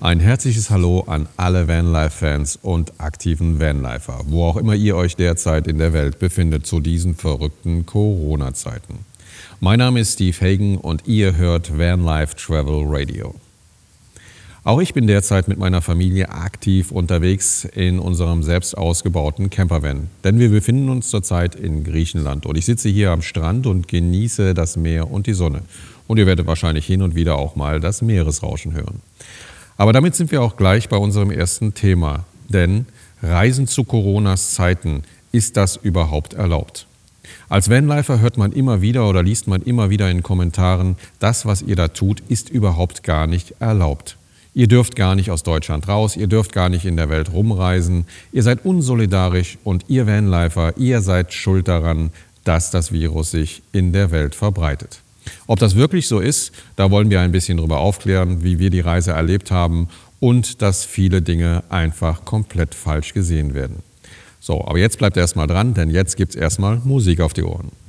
Ein herzliches Hallo an alle Vanlife-Fans und aktiven Vanlifer, wo auch immer ihr euch derzeit in der Welt befindet zu diesen verrückten Corona-Zeiten. Mein Name ist Steve Hagen und ihr hört Vanlife Travel Radio. Auch ich bin derzeit mit meiner Familie aktiv unterwegs in unserem selbst ausgebauten Campervan. Denn wir befinden uns zurzeit in Griechenland und ich sitze hier am Strand und genieße das Meer und die Sonne. Und ihr werdet wahrscheinlich hin und wieder auch mal das Meeresrauschen hören. Aber damit sind wir auch gleich bei unserem ersten Thema. Denn Reisen zu Coronas Zeiten, ist das überhaupt erlaubt? Als Vanlifer hört man immer wieder oder liest man immer wieder in Kommentaren, das, was ihr da tut, ist überhaupt gar nicht erlaubt. Ihr dürft gar nicht aus Deutschland raus, ihr dürft gar nicht in der Welt rumreisen, ihr seid unsolidarisch und ihr Vanlifer, ihr seid schuld daran, dass das Virus sich in der Welt verbreitet. Ob das wirklich so ist, da wollen wir ein bisschen drüber aufklären, wie wir die Reise erlebt haben und dass viele Dinge einfach komplett falsch gesehen werden. So, aber jetzt bleibt erstmal dran, denn jetzt gibt's erstmal Musik auf die Ohren.